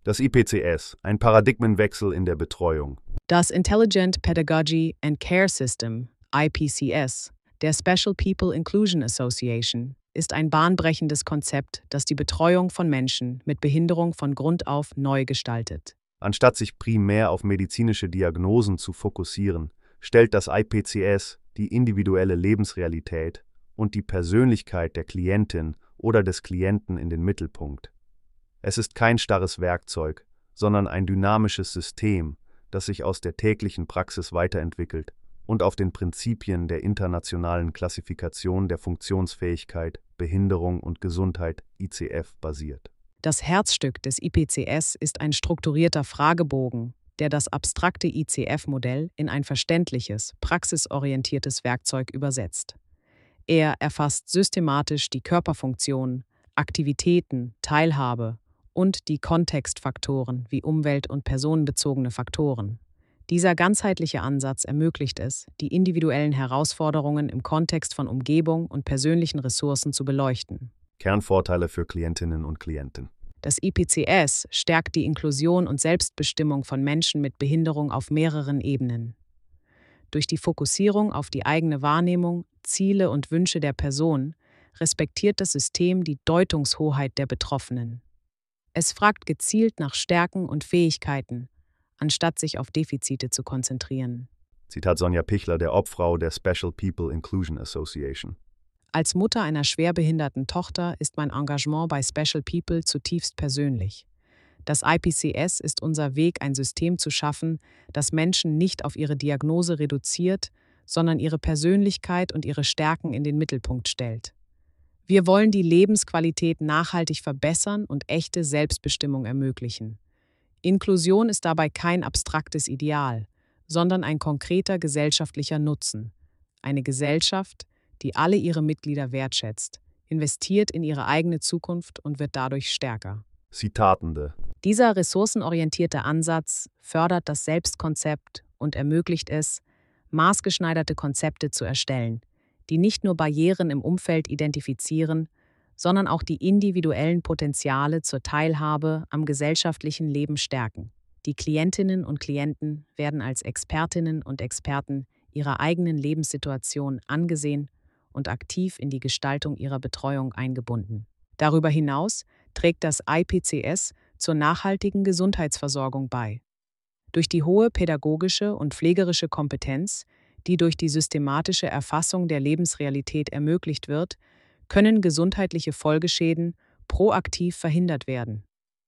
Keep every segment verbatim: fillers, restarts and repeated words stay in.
Das I P C S, ein Paradigmenwechsel in der Betreuung. Das Intelligent Pedagogy and Care System, I P C S, der Special People Inclusion Association, ist ein bahnbrechendes Konzept, das die Betreuung von Menschen mit Behinderung von Grund auf neu gestaltet. Anstatt sich primär auf medizinische Diagnosen zu fokussieren, stellt das I P C S die individuelle Lebensrealität und die Persönlichkeit der Klientin oder des Klienten in den Mittelpunkt. Es ist kein starres Werkzeug, sondern ein dynamisches System, das sich aus der täglichen Praxis weiterentwickelt und auf den Prinzipien der internationalen Klassifikation der Funktionsfähigkeit, Behinderung und Gesundheit I C F basiert. Das Herzstück des I P C S ist ein strukturierter Fragebogen, der das abstrakte I C F-Modell in ein verständliches, praxisorientiertes Werkzeug übersetzt. Er erfasst systematisch die Körperfunktionen, Aktivitäten, Teilhabe und die Kontextfaktoren wie Umwelt- und personenbezogene Faktoren. Dieser ganzheitliche Ansatz ermöglicht es, die individuellen Herausforderungen im Kontext von Umgebung und persönlichen Ressourcen zu beleuchten. Kernvorteile für Klientinnen und Klienten. Das I P C S stärkt die Inklusion und Selbstbestimmung von Menschen mit Behinderung auf mehreren Ebenen. Durch die Fokussierung auf die eigene Wahrnehmung, Ziele und Wünsche der Person respektiert das System die Deutungshoheit der Betroffenen. Es fragt gezielt nach Stärken und Fähigkeiten, anstatt sich auf Defizite zu konzentrieren. Zitat Sonja Pichler, der Obfrau der Special People Inclusion Association. Als Mutter einer schwerbehinderten Tochter ist mein Engagement bei Special People zutiefst persönlich. Das I P C S ist unser Weg, ein System zu schaffen, das Menschen nicht auf ihre Diagnose reduziert, sondern ihre Persönlichkeit und ihre Stärken in den Mittelpunkt stellt. Wir wollen die Lebensqualität nachhaltig verbessern und echte Selbstbestimmung ermöglichen. Inklusion ist dabei kein abstraktes Ideal, sondern ein konkreter gesellschaftlicher Nutzen. Eine Gesellschaft, die alle ihre Mitglieder wertschätzt, investiert in ihre eigene Zukunft und wird dadurch stärker. Zitatende. Dieser ressourcenorientierte Ansatz fördert das Selbstkonzept und ermöglicht es, maßgeschneiderte Konzepte zu erstellen, die nicht nur Barrieren im Umfeld identifizieren, sondern auch die individuellen Potenziale zur Teilhabe am gesellschaftlichen Leben stärken. Die Klientinnen und Klienten werden als Expertinnen und Experten ihrer eigenen Lebenssituation angesehen und aktiv in die Gestaltung ihrer Betreuung eingebunden. Darüber hinaus trägt das I P C S zur nachhaltigen Gesundheitsversorgung bei. Durch die hohe pädagogische und pflegerische Kompetenz, die durch die systematische Erfassung der Lebensrealität ermöglicht wird, können gesundheitliche Folgeschäden proaktiv verhindert werden.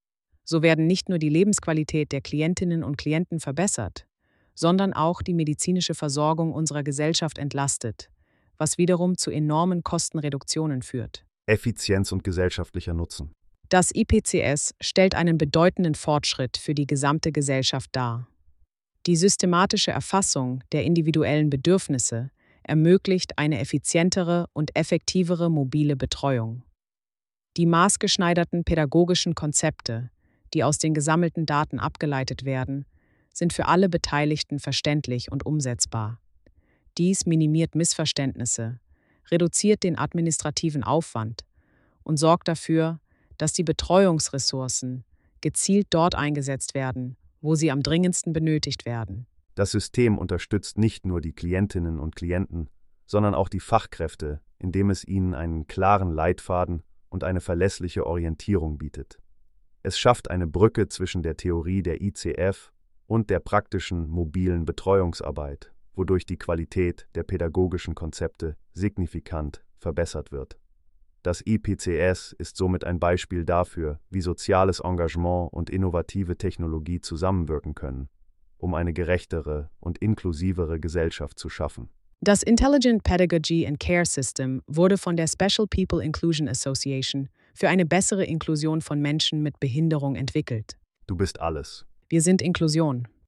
So werden nicht nur die Lebensqualität der Klientinnen und Klienten verbessert, sondern auch die medizinische Versorgung unserer Gesellschaft entlastet, was wiederum zu enormen Kostenreduktionen führt. Effizienz und gesellschaftlicher Nutzen. Das I P C S stellt einen bedeutenden Fortschritt für die gesamte Gesellschaft dar. Die systematische Erfassung der individuellen Bedürfnisse ermöglicht eine effizientere und effektivere mobile Betreuung. Die maßgeschneiderten pädagogischen Konzepte, die aus den gesammelten Daten abgeleitet werden, sind für alle Beteiligten verständlich und umsetzbar. Dies minimiert Missverständnisse, reduziert den administrativen Aufwand und sorgt dafür, dass die Betreuungsressourcen gezielt dort eingesetzt werden, wo sie am dringendsten benötigt werden. Das System unterstützt nicht nur die Klientinnen und Klienten, sondern auch die Fachkräfte, indem es ihnen einen klaren Leitfaden und eine verlässliche Orientierung bietet. Es schafft eine Brücke zwischen der Theorie der I C F und der praktischen mobilen Betreuungsarbeit, wodurch die Qualität der pädagogischen Konzepte signifikant verbessert wird. Das I P C S ist somit ein Beispiel dafür, wie soziales Engagement und innovative Technologie zusammenwirken können, um eine gerechtere und inklusivere Gesellschaft zu schaffen. Das Intelligent Pedagogy and Care System wurde von der Special People Inclusion Association für eine bessere Inklusion von Menschen mit Behinderung entwickelt. Du bist alles. Wir sind Inklusion.